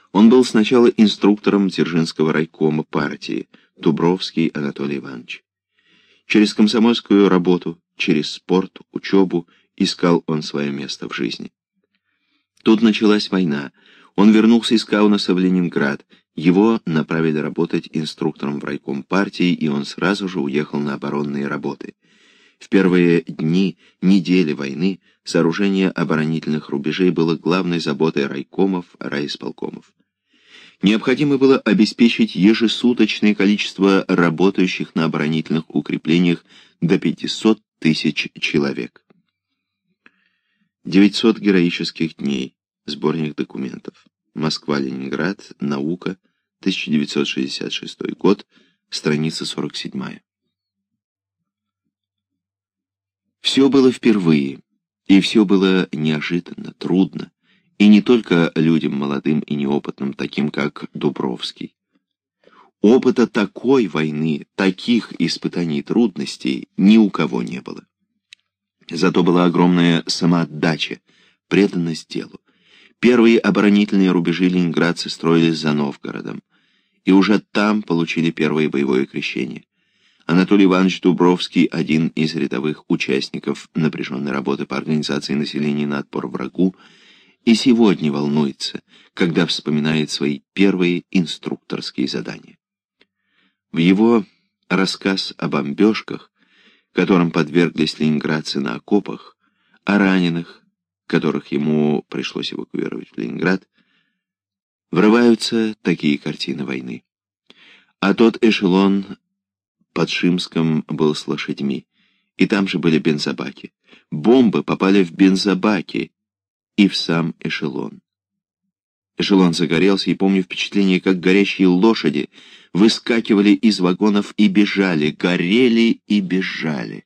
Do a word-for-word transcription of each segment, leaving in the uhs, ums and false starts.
Он был сначала инструктором Дзержинского райкома партии, Дубровский Анатолий Иванович. Через комсомольскую работу, через спорт, учебу искал он свое место в жизни. Тут началась война. Он вернулся из Каунаса в Ленинград. Его направили работать инструктором в райком партии, и он сразу же уехал на оборонные работы. В первые дни, недели войны сооружение оборонительных рубежей было главной заботой райкомов, райисполкомов. Необходимо было обеспечить ежесуточное количество работающих на оборонительных укреплениях до пятисот тысяч человек. девятьсот героических дней. Сборник документов. Москва-Ленинград. Наука. тысяча девятьсот шестьдесят шестой год. Страница сорок семь. Все было впервые, и все было неожиданно, трудно, и не только людям молодым и неопытным, таким как Дубровский. Опыта такой войны, таких испытаний и трудностей ни у кого не было. Зато была огромная самоотдача, преданность делу. Первые оборонительные рубежи ленинградцы строились за Новгородом, и уже там получили первое боевое крещение. Анатолий Иванович Дубровский, один из рядовых участников напряженной работы по организации населения на отпор врагу, и сегодня волнуется, когда вспоминает свои первые инструкторские задания. В его рассказ о бомбежках, которым подверглись ленинградцы на окопах, о раненых, которых ему пришлось эвакуировать в Ленинград, врываются такие картины войны. А тот эшелон под Шимском был с лошадьми, и там же были бензобаки. Бомбы попали в бензобаки и в сам эшелон. Эшелон загорелся, и помню впечатление, как горящие лошади выскакивали из вагонов и бежали, горели и бежали.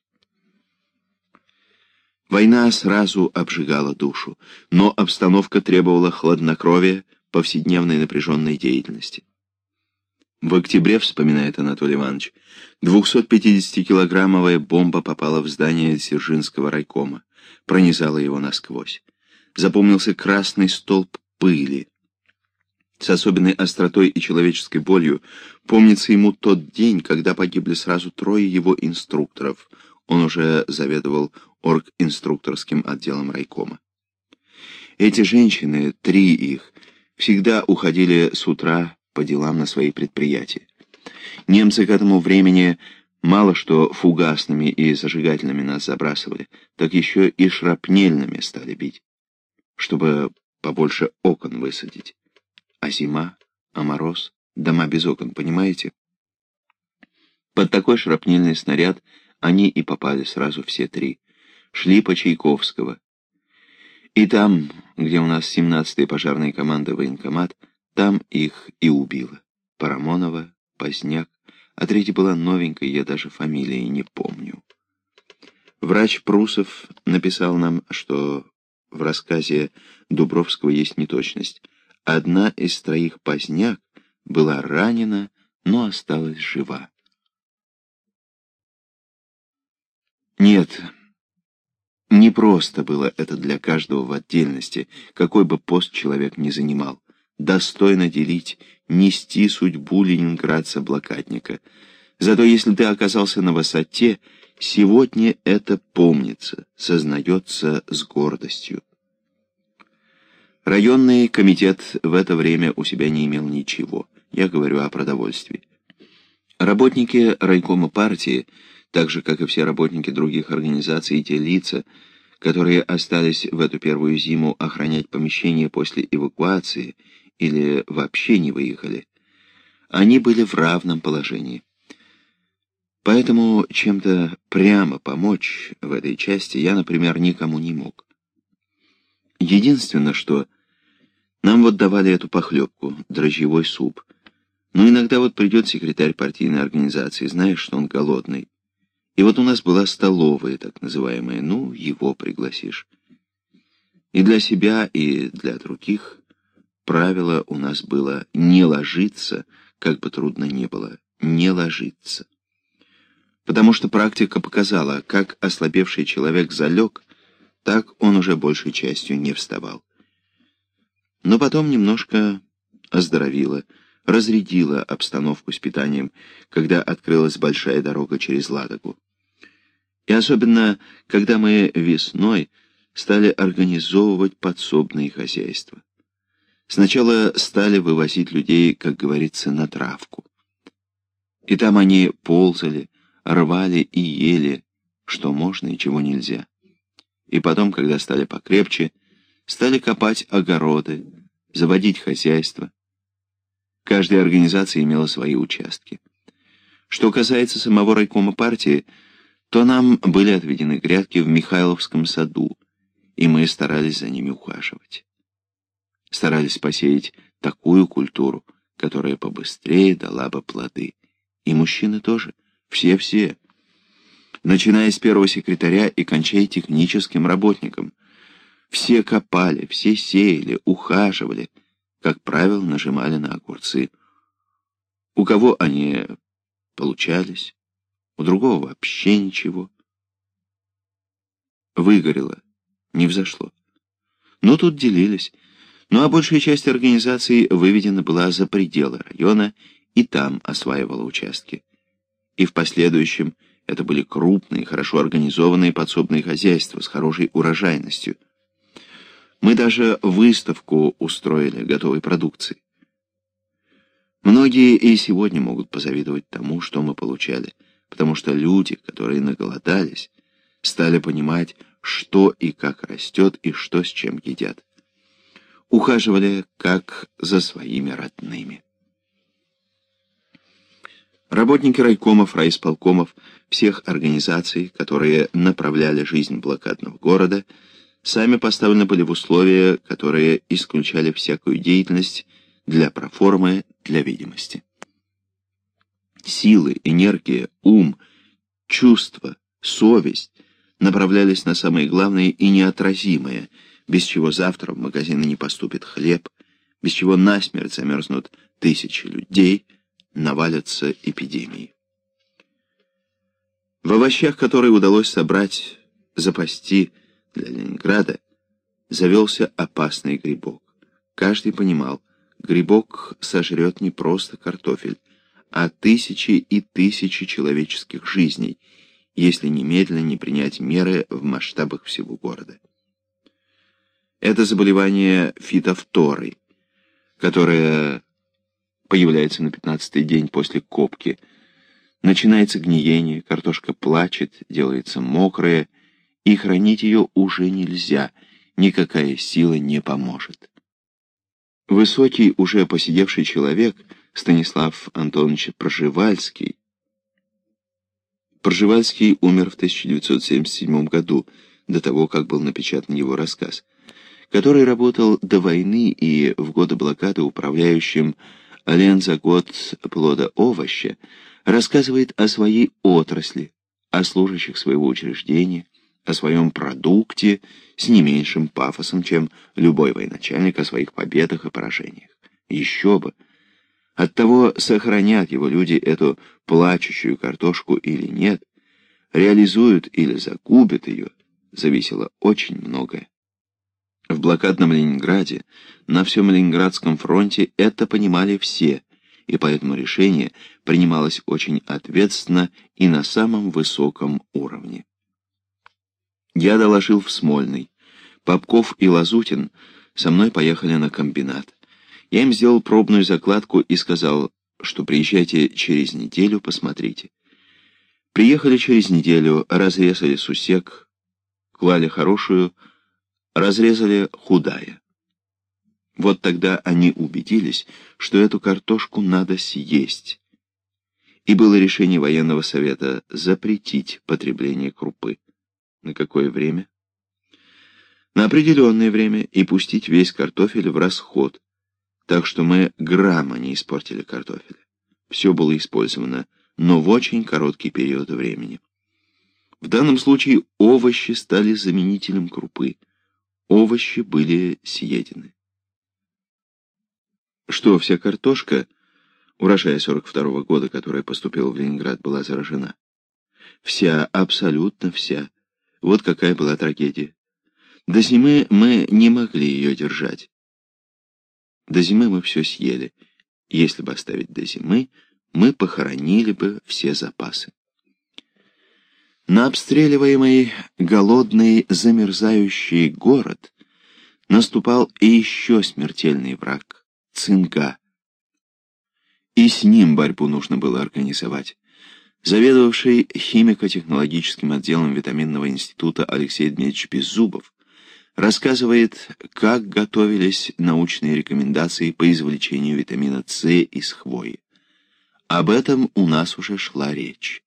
Война сразу обжигала душу, но обстановка требовала хладнокровия, повседневной напряженной деятельности. В октябре, вспоминает Анатолий Иванович, двухсотпятидесятикилограммовая бомба попала в здание Дзержинского райкома, пронизала его насквозь. Запомнился красный столб пыли. С особенной остротой и человеческой болью помнится ему тот день, когда погибли сразу трое его инструкторов. Он уже заведовал оргинструкторским отделом райкома. Эти женщины, три их, всегда уходили с утра по делам на свои предприятия. Немцы к этому времени мало что фугасными и зажигательными нас забрасывали, так еще и шрапнельными стали бить, чтобы побольше окон высадить. А зима, а мороз, дома без окон, понимаете? Под такой шрапнельный снаряд они и попали сразу все три. Шли по Чайковского. И там, где у нас семнадцатая пожарная команда военкомат, там их и убило. Парамонова, Поздняк, а третья была новенькая, я даже фамилии не помню. Врач Прусов написал нам, что в рассказе Дубровского есть неточность. Одна из троих Поздняк была ранена, но осталась жива. Нет, не просто было это для каждого в отдельности, какой бы пост человек ни занимал. Достойно делить, нести судьбу ленинградца-блокадника. Зато если ты оказался на высоте, сегодня это помнится, сознается с гордостью. Районный комитет в это время у себя не имел ничего. Я говорю о продовольствии. Работники райкома партии, так же, как и все работники других организаций и те лица, которые остались в эту первую зиму охранять помещения после эвакуации или вообще не выехали, они были в равном положении. Поэтому чем-то прямо помочь в этой части я, например, никому не мог. Единственное, что нам вот давали эту похлебку, дрожжевой суп. Но иногда вот придет секретарь партийной организации, знаешь, что он голодный. И вот у нас была столовая, так называемая, ну, его пригласишь. И для себя, и для других правило у нас было не ложиться, как бы трудно ни было, не ложиться. Потому что практика показала, как ослабевший человек залег, так он уже большей частью не вставал. Но потом немножко оздоровила, разрядила обстановку с питанием, когда открылась большая дорога через Ладогу. И особенно, когда мы весной стали организовывать подсобные хозяйства. Сначала стали вывозить людей, как говорится, на травку. И там они ползали, рвали и ели, что можно и чего нельзя. И потом, когда стали покрепче, стали копать огороды, заводить хозяйство. Каждая организация имела свои участки. Что касается самого райкома партии, то нам были отведены грядки в Михайловском саду, и мы старались за ними ухаживать. Старались посеять такую культуру, которая побыстрее дала бы плоды. И мужчины тоже, все-все. Начиная с первого секретаря и кончая техническим работником. Все копали, все сеяли, ухаживали, как правило, нажимали на огурцы. У кого они получались, у другого вообще ничего. Выгорело, не взошло. Но тут делились. Ну а большая часть организаций выведена была за пределы района и там осваивала участки. И в последующем это были крупные, хорошо организованные подсобные хозяйства с хорошей урожайностью. Мы даже выставку устроили готовой продукции. Многие и сегодня могут позавидовать тому, что мы получали, потому что люди, которые наголодались, стали понимать, что и как растет и что с чем едят. Ухаживали как за своими родными. Работники райкомов, райисполкомов, всех организаций, которые направляли жизнь блокадного города, сами поставлены были в условия, которые исключали всякую деятельность для проформы, для видимости. Силы, энергия, ум, чувства, совесть направлялись на самое главное и неотразимое, без чего завтра в магазины не поступит хлеб, без чего насмерть замерзнут тысячи людей, навалятся эпидемии. В овощах, которые удалось собрать, запасти для Ленинграда, завелся опасный грибок. Каждый понимал, грибок сожрет не просто картофель, а тысячи и тысячи человеческих жизней, если немедленно не принять меры в масштабах всего города. Это заболевание фитофторы, которое появляется на пятнадцатый день после копки. Начинается гниение, картошка плачет, делается мокрая, и хранить ее уже нельзя, никакая сила не поможет. Высокий, уже посидевший человек, Станислав Антонович Пржевальский, Пржевальский умер в тысяча девятьсот семьдесят седьмом году, до того, как был напечатан его рассказ, который работал до войны и в годы блокады управляющим Лензавод плода овоща, рассказывает о своей отрасли, о служащих своего учреждения, о своем продукте с не меньшим пафосом, чем любой военачальник о своих победах и поражениях. Еще бы! Оттого, сохранят его люди эту плачущую картошку или нет, реализуют или загубят ее, зависело очень многое. В блокадном Ленинграде, на всем Ленинградском фронте это понимали все, и поэтому решение принималось очень ответственно и на самом высоком уровне. Я доложил в Смольный. Попков и Лазутин со мной поехали на комбинат. Я им сделал пробную закладку и сказал, что приезжайте через неделю, посмотрите. Приехали через неделю, разрезали сусек, клали хорошую, разрезали худая. Вот тогда они убедились, что эту картошку надо съесть. И было решение военного совета запретить потребление крупы. На какое время? На определенное время, и пустить весь картофель в расход. Так что мы грамма не испортили картофеля. Все было использовано, но в очень короткий период времени. В данном случае овощи стали заменителем крупы. Овощи были съедены. Что, вся картошка, урожая сорок второго года, которая поступила в Ленинград, была заражена? Вся, абсолютно вся. Вот какая была трагедия. До зимы мы не могли ее держать. До зимы мы все съели. Если бы оставить до зимы, мы похоронили бы все запасы. На обстреливаемый, голодный, замерзающий город наступал и еще смертельный враг — цинга. И с ним борьбу нужно было организовать. Заведовавший химико-технологическим отделом витаминного института Алексей Дмитриевич Беззубов рассказывает, как готовились научные рекомендации по извлечению витамина С из хвои. Об этом у нас уже шла речь.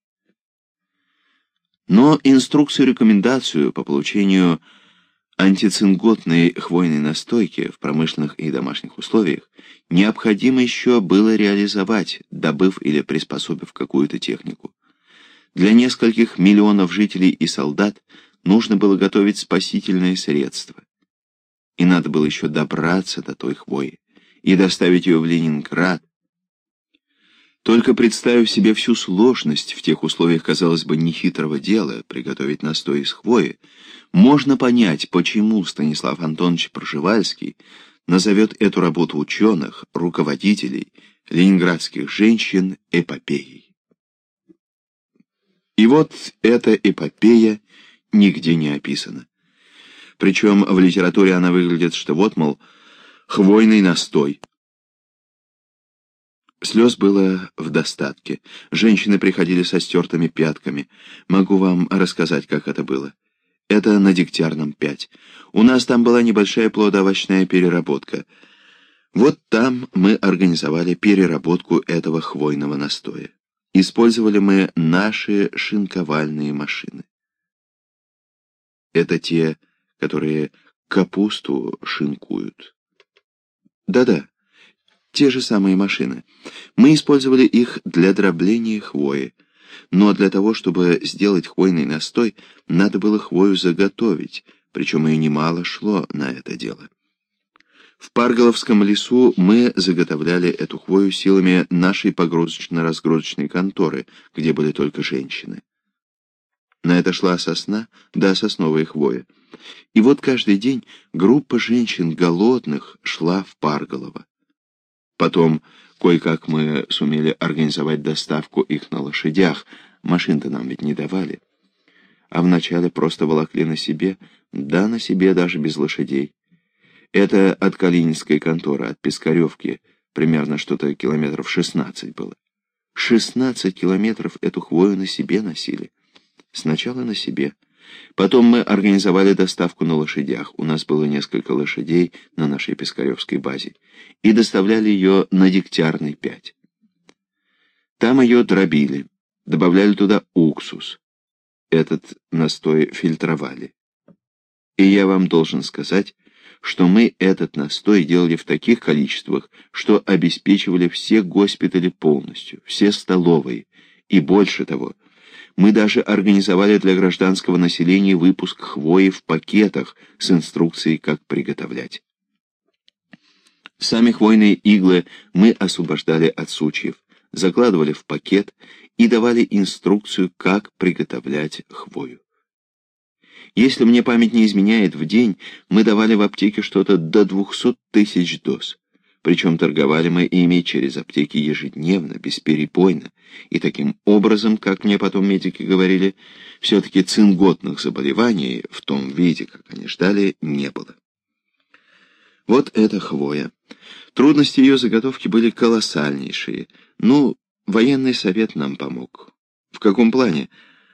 Но инструкцию-рекомендацию по получению антицинготной хвойной настойки в промышленных и домашних условиях необходимо еще было реализовать, добыв или приспособив какую-то технику. Для нескольких миллионов жителей и солдат нужно было готовить спасительные средства. И надо было еще добраться до той хвои и доставить ее в Ленинград. Только представив себе всю сложность в тех условиях, казалось бы, нехитрого дела приготовить настой из хвои, можно понять, почему Станислав Антонович Пржевальский назовет эту работу ученых, руководителей, ленинградских женщин эпопеей. И вот эта эпопея нигде не описана. Причем в литературе она выглядит, что вот, мол, хвойный настой. Слез было в достатке. Женщины приходили со стертыми пятками. Могу вам рассказать, как это было. Это на Дегтярном пять. У нас там была небольшая плодоовощная переработка. Вот там мы организовали переработку этого хвойного настоя. Использовали мы наши шинковальные машины. Это те, которые капусту шинкуют. Да-да. Те же самые машины. Мы использовали их для дробления хвои. Но для того, чтобы сделать хвойный настой, надо было хвою заготовить, причем ее немало шло на это дело. В Парголовском лесу мы заготовляли эту хвою силами нашей погрузочно-разгрузочной конторы, где были только женщины. На это шла сосна, да сосновая хвоя. И вот каждый день группа женщин голодных шла в Парголово. Потом кое-как мы сумели организовать доставку их на лошадях, машин-то нам ведь не давали. А вначале просто волокли на себе, да на себе даже без лошадей. Это от Калининской конторы, от Пискаревки, примерно что-то километров шестнадцать было. шестнадцать километров эту хвою на себе носили. Сначала на себе. Потом мы организовали доставку на лошадях. У нас было несколько лошадей на нашей Пискаревской базе. И доставляли ее на Дегтярный пять. Там ее дробили, добавляли туда уксус. Этот настой фильтровали. И я вам должен сказать, что мы этот настой делали в таких количествах, что обеспечивали все госпитали полностью, все столовые. И больше того, мы даже организовали для гражданского населения выпуск хвои в пакетах с инструкцией, как приготовлять. Сами хвойные иглы мы освобождали от сучьев, закладывали в пакет и давали инструкцию, как приготовлять хвою. Если мне память не изменяет, в день мы давали в аптеке что-то до двухсот тысяч доз. Причем торговали мы ими через аптеки ежедневно, бесперебойно, и таким образом, как мне потом медики говорили, все-таки цинготных заболеваний в том виде, как они ждали, не было. Вот эта хвоя. Трудности ее заготовки были колоссальнейшие. Ну, военный совет нам помог. В каком плане?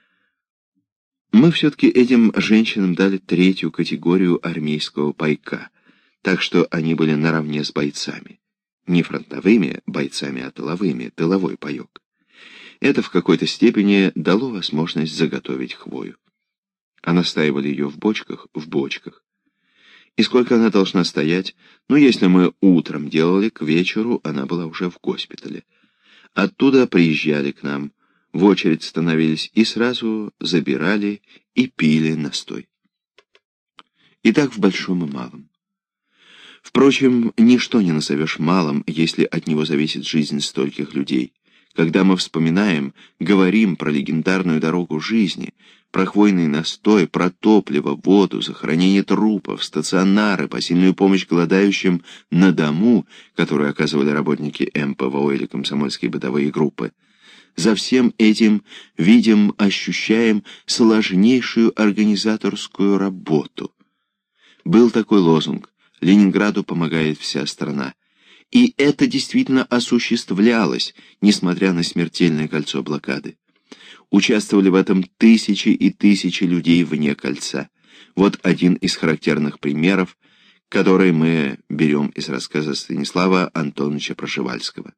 Мы все-таки этим женщинам дали третью категорию армейского пайка, так что они были наравне с бойцами. Не фронтовыми бойцами, а тыловыми, тыловой паек. Это в какой-то степени дало возможность заготовить хвою. А настаивали ее в бочках, в бочках. И сколько она должна стоять? Ну, если мы утром делали, к вечеру она была уже в госпитале. Оттуда приезжали к нам, в очередь становились и сразу забирали и пили настой. И так в большом и малом. Впрочем, ничто не назовешь малым, если от него зависит жизнь стольких людей. Когда мы вспоминаем, говорим про легендарную дорогу жизни, про хвойный настой, про топливо, воду, захоронение трупов, стационары, посильную помощь голодающим на дому, которую оказывали работники эм пэ вэ о или комсомольские бытовые группы. За всем этим видим, ощущаем сложнейшую организаторскую работу. Был такой лозунг: «Ленинграду помогает вся страна». И это действительно осуществлялось, несмотря на смертельное кольцо блокады. Участвовали в этом тысячи и тысячи людей вне кольца. Вот один из характерных примеров, который мы берем из рассказа Станислава Антоновича Прошивальского.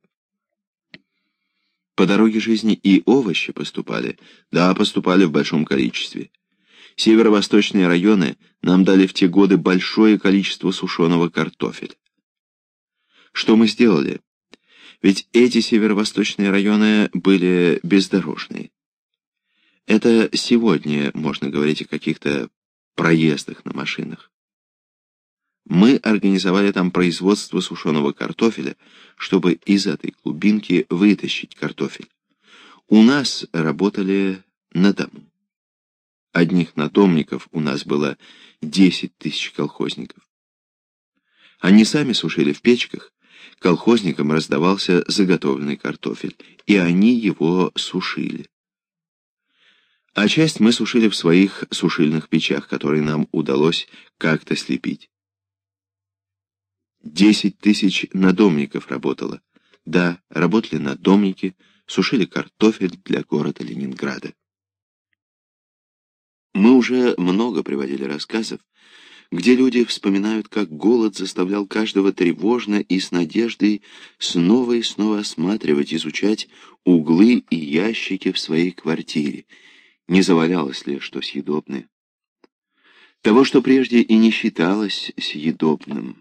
По дороге жизни и овощи поступали, да, поступали в большом количестве. Северо-восточные районы нам дали в те годы большое количество сушеного картофеля. Что мы сделали? Ведь эти северо-восточные районы были бездорожные. Это сегодня можно говорить о каких-то проездах на машинах. Мы организовали там производство сушеного картофеля, чтобы из этой глубинки вытащить картофель. У нас работали на дому. Одних надомников у нас было десять тысяч колхозников. Они сами сушили в печках, колхозникам раздавался заготовленный картофель, и они его сушили. А часть мы сушили в своих сушильных печах, которые нам удалось как-то слепить. Десять тысяч надомников работало. Да, работали надомники, сушили картофель для города Ленинграда. Мы уже много приводили рассказов, где люди вспоминают, как голод заставлял каждого тревожно и с надеждой снова и снова осматривать, изучать углы и ящики в своей квартире. Не завалялось ли что съедобное? Того, что прежде и не считалось съедобным.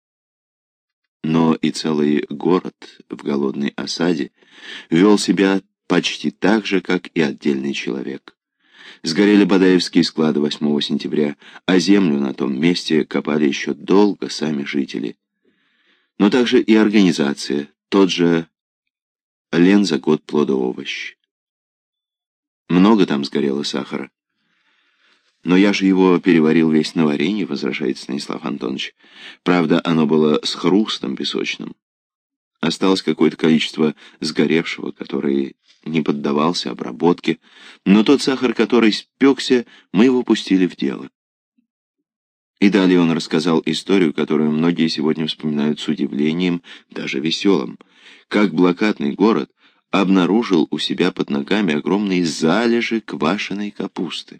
Но и целый город в голодной осаде вел себя почти так же, как и отдельный человек. Сгорели Бадаевские склады восьмого сентября, а землю на том месте копали еще долго сами жители. Но также и организация, тот же Лен за год плодоовощ. Много там сгорело сахара. Но я же его переварил весь на варенье, возражает Станислав Антонович. Правда, оно было с хрустом песочным. Осталось какое-то количество сгоревшего, который не поддавался обработке, но тот сахар, который спекся, мы его пустили в дело. И далее он рассказал историю, которую многие сегодня вспоминают с удивлением, даже веселым, как блокадный город обнаружил у себя под ногами огромные залежи квашеной капусты.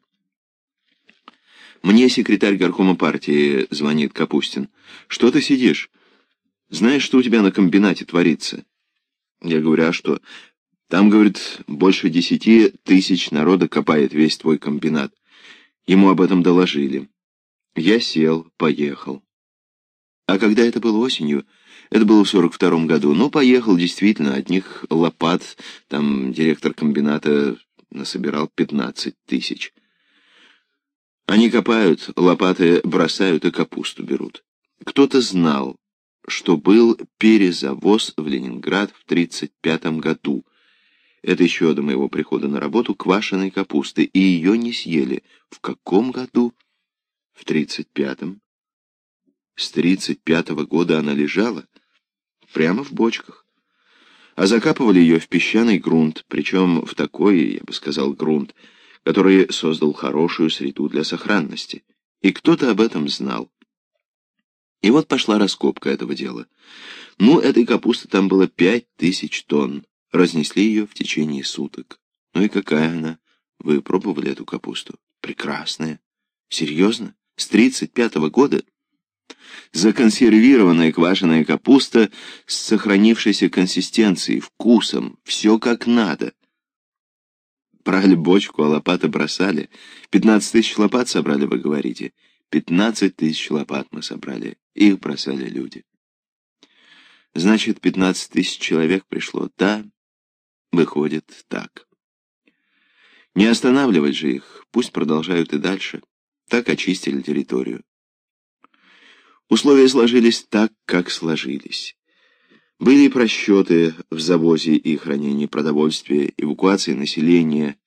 Мне секретарь горкома партии звонит, Капустин. «Что ты сидишь? Знаешь, что у тебя на комбинате творится?» Я говорю: «А что?» «Там, говорит, больше десяти тысяч народа копает весь твой комбинат. Ему об этом доложили». Я сел, поехал. А когда это было осенью, это было в сорок втором году, ну, поехал действительно, одних лопат, там директор комбината насобирал пятнадцать тысяч. Они копают, лопаты бросают и капусту берут. Кто-то знал, что был перезавоз в Ленинград в тридцать пятом году. Это еще до моего прихода на работу, квашеной капусты, и ее не съели. В каком году? В тридцать пятом. С тридцать пятого года она лежала прямо в бочках. А закапывали ее в песчаный грунт, причем в такой, я бы сказал, грунт, который создал хорошую среду для сохранности. И кто-то об этом знал. И вот пошла раскопка этого дела. Ну, этой капусты там было пять тысяч тонн. Разнесли ее в течение суток. Ну и какая она? Вы пробовали эту капусту? Прекрасная. Серьезно? С тридцать пятого года? Законсервированная квашеная капуста с сохранившейся консистенцией, вкусом, все как надо. Брали бочку, а лопаты бросали. Пятнадцать тысяч лопат собрали, вы говорите? Пятнадцать тысяч лопат мы собрали. Их бросали люди. Значит, пятнадцать тысяч человек пришло. Да, выходит так. Не останавливать же их, пусть продолжают и дальше. Так очистили территорию. Условия сложились так, как сложились. Были и просчеты в завозе и хранении продовольствия, эвакуации населения,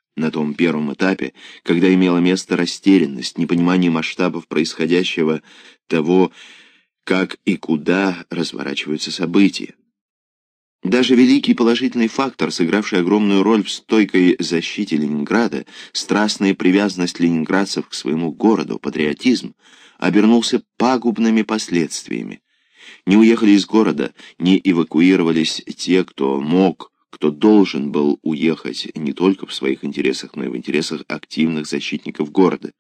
на том первом этапе, когда имела место растерянность, непонимание масштабов происходящего, того, как и куда разворачиваются события. Даже великий положительный фактор, сыгравший огромную роль в стойкой защите Ленинграда, страстная привязанность ленинградцев к своему городу, патриотизм, обернулся пагубными последствиями. Не уехали из города, не эвакуировались те, кто мог, кто должен был уехать не только в своих интересах, но и в интересах активных защитников города.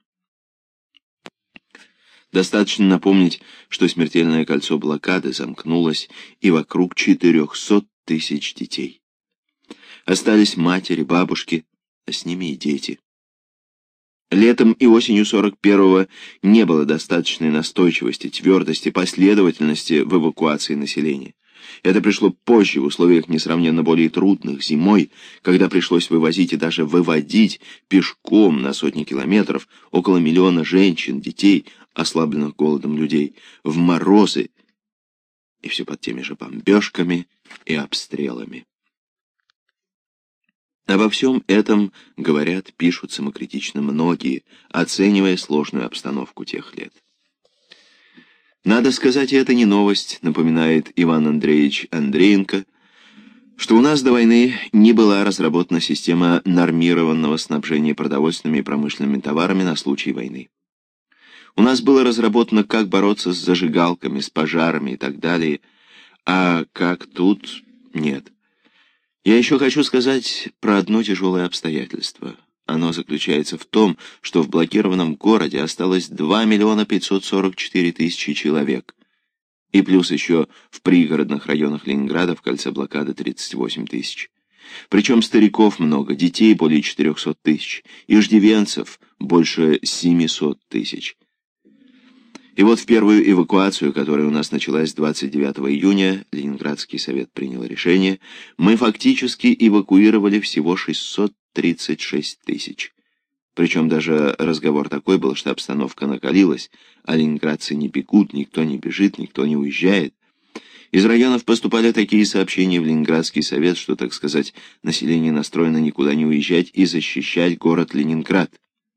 Достаточно напомнить, что смертельное кольцо блокады замкнулось и вокруг четырехсот тысяч детей. Остались матери, бабушки, а с ними и дети. Летом и осенью сорок первого не было достаточной настойчивости, твердости, последовательности в эвакуации населения. Это пришло позже, в условиях несравненно более трудных, зимой, когда пришлось вывозить и даже выводить пешком на сотни километров около миллиона женщин, детей, ослабленных голодом людей, в морозы, и все под теми же бомбежками и обстрелами. Обо всем этом говорят, пишут самокритично многие, оценивая сложную обстановку тех лет. Надо сказать, и это не новость, напоминает Иван Андреевич Андреенко, что у нас до войны не была разработана система нормированного снабжения продовольственными и промышленными товарами на случай войны. У нас было разработано, как бороться с зажигалками, с пожарами и так далее, а как тут нет. Я еще хочу сказать про одно тяжелое обстоятельство. Оно заключается в том, что в блокированном городе осталось два миллиона пятьсот сорок четыре тысячи человек. И плюс еще в пригородных районах Ленинграда в кольце блокады тридцать восемь тысяч. Причем стариков много, детей более четырехсот тысяч, иждивенцев больше семисот тысяч. И вот в первую эвакуацию, которая у нас началась двадцать девятого июня, Ленинградский совет принял решение, мы фактически эвакуировали всего шестьсот тридцать шесть тысяч. Причем даже разговор такой был, что обстановка накалилась, а ленинградцы не бегут, никто не бежит, никто не уезжает. Из районов поступали такие сообщения в Ленинградский совет, что, так сказать, население настроено никуда не уезжать и защищать город Ленинград.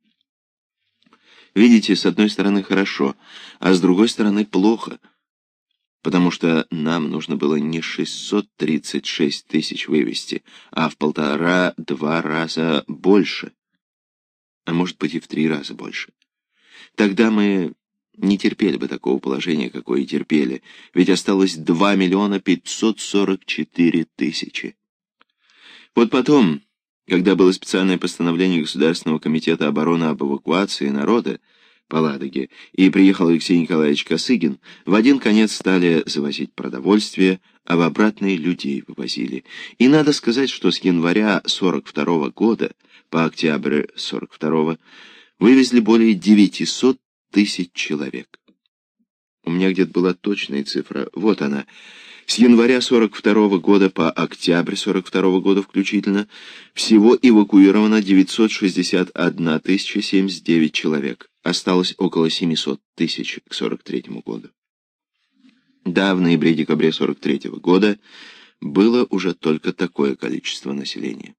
Видите, с одной стороны хорошо, а с другой стороны плохо, потому что нам нужно было не шестьсот тридцать шесть тысяч вывести, а в полтора-два раза больше, а может быть и в три раза больше. Тогда мы не терпели бы такого положения, какое и терпели, ведь осталось два миллиона пятьсот сорок четыре тысячи. Вот потом, когда было специальное постановление Государственного комитета обороны об эвакуации народа по Ладоге, и приехал Алексей Николаевич Косыгин, в один конец стали завозить продовольствие, а в обратные людей вывозили. И надо сказать, что с января сорок второго года по октябрь сорок второго вывезли более девятисот тысяч человек. У меня где-то была точная цифра, вот она. С января сорок второго года по октябрь сорок второго года включительно всего эвакуировано девятьсот шестьдесят одна тысяча семьдесят девять человек. Осталось около семисот тысяч к сорок третьему году. Да, в ноябре-декабре сорок третьего года было уже только такое количество населения.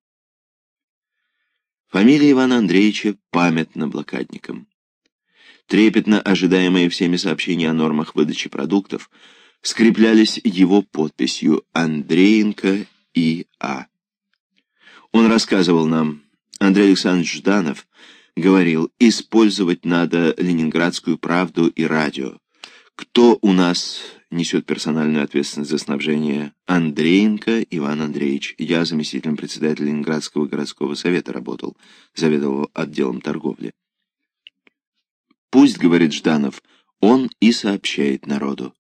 Фамилия Ивана Андреевича памятна блокадникам. Трепетно ожидаемые всеми сообщения о нормах выдачи продуктов скреплялись его подписью «Андреенко И А». Он рассказывал нам, Андрей Александрович Жданов говорил, использовать надо Ленинградскую правду и радио. Кто у нас несет персональную ответственность за снабжение? Андреенко Иван Андреевич. Я заместителем председателя Ленинградского городского совета работал, заведовал отделом торговли. Пусть, говорит Жданов, он и сообщает народу.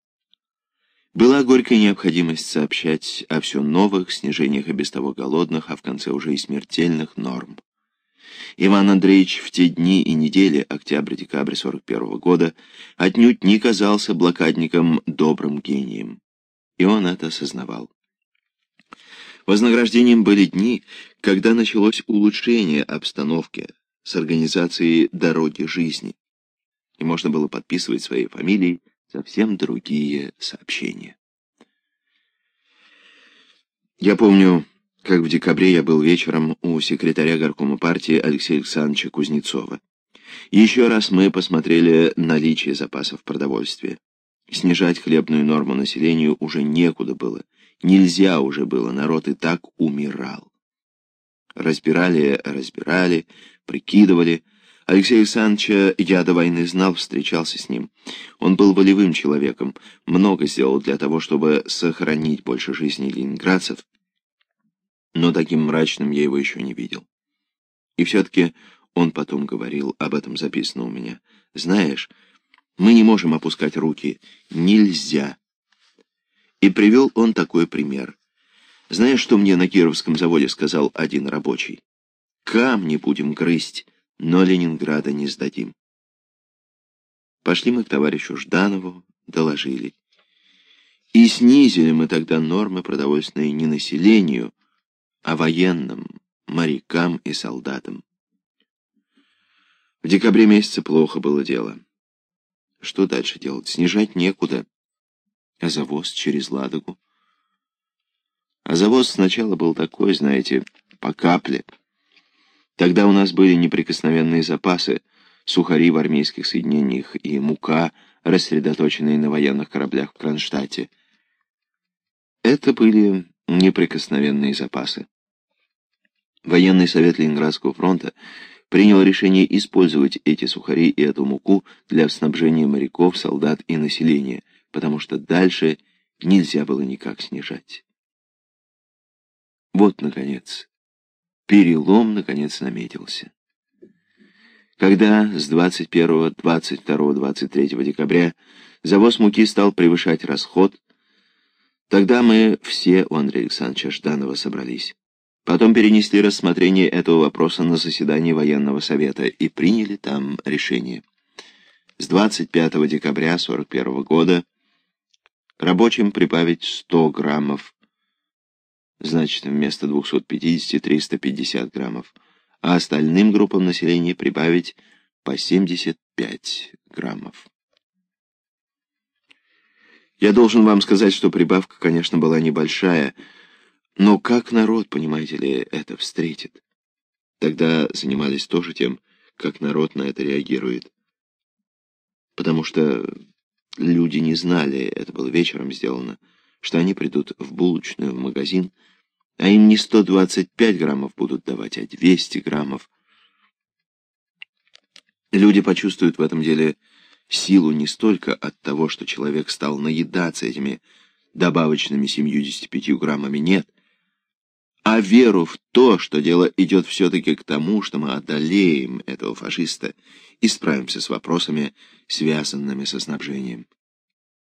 Была горькая необходимость сообщать о все новых снижениях и без того голодных, а в конце уже и смертельных норм. Иван Андреевич в те дни и недели, октябрь-декабрь сорок первого года, отнюдь не казался блокадником добрым гением. И он это осознавал. Вознаграждением были дни, когда началось улучшение обстановки с организацией дороги жизни, и можно было подписывать своей фамилией совсем другие сообщения. Я помню, как в декабре я был вечером у секретаря горкома партии Алексея Александровича Кузнецова. Еще раз мы посмотрели наличие запасов продовольствия. Снижать хлебную норму населению уже некуда было. Нельзя уже было, народ и так умирал. Разбирали, разбирали, прикидывали. Алексея Александровича я до войны знал, встречался с ним. Он был волевым человеком, много сделал для того, чтобы сохранить больше жизни ленинградцев, но таким мрачным я его еще не видел. И все-таки он потом говорил, об этом записано у меня: «Знаешь, мы не можем опускать руки, нельзя». И привел он такой пример. Знаешь, что мне на Кировском заводе сказал один рабочий? «Камни будем грызть, но Ленинграда не сдадим». Пошли мы к товарищу Жданову, доложили. И снизили мы тогда нормы продовольственные не населению, а военным, морякам и солдатам. В декабре месяце плохо было дело. Что дальше делать? Снижать некуда. А завоз через Ладогу? А завоз сначала был такой, знаете, по капле. Тогда у нас были неприкосновенные запасы, сухари в армейских соединениях и мука, рассредоточенные на военных кораблях в Кронштадте. Это были неприкосновенные запасы. Военный совет Ленинградского фронта принял решение использовать эти сухари и эту муку для снабжения моряков, солдат и населения, потому что дальше нельзя было никак снижать. Вот, наконец, перелом, наконец, наметился. Когда с двадцать первого, двадцать второго, двадцать третьего декабря завоз муки стал превышать расход, тогда мы все у Андрея Александровича Жданова собрались. Потом перенесли рассмотрение этого вопроса на заседание военного совета и приняли там решение. С двадцать пятого декабря сорок первого года рабочим прибавить сто граммов, значит, вместо двухсот пятидесяти — триста пятьдесят граммов, а остальным группам населения прибавить по семьдесят пять граммов. Я должен вам сказать, что прибавка, конечно, была небольшая, но как народ, понимаете ли, это встретит? Тогда занимались тоже тем, как народ на это реагирует. Потому что люди не знали, это было вечером сделано, что они придут в булочную, в магазин, а им не сто двадцать пять граммов будут давать, а двести граммов. Люди почувствуют в этом деле силу не столько от того, что человек стал наедаться этими добавочными семьюдесятью пятью граммами, нет, а веру в то, что дело идет все-таки к тому, что мы одолеем этого фашиста и справимся с вопросами, связанными со снабжением.